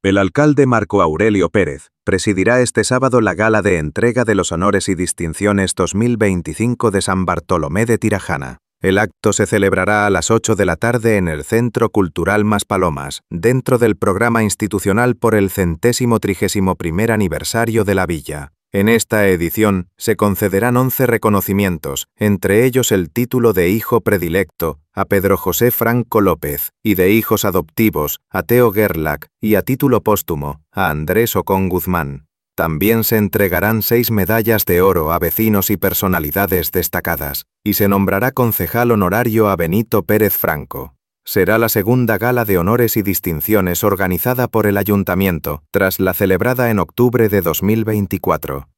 El alcalde Marco Aurelio Pérez presidirá este sábado la gala de entrega de los honores y distinciones 2025 de San Bartolomé de Tirajana. El acto se celebrará a las 8 de la tarde en el Centro Cultural Maspalomas, dentro del programa institucional por el 131º aniversario de la villa. En esta edición se concederán 11 reconocimientos, entre ellos el título de hijo predilecto a Pedro José Franco López y de hijos adoptivos a Teo Gerlach y a título póstumo a Andrés Ocón Guzmán. También se entregarán 6 medallas de oro a vecinos y personalidades destacadas y se nombrará concejal honorario a Benito Pérez Franco. Será la segunda gala de honores y distinciones organizada por el Ayuntamiento, tras la celebrada en octubre de 2024.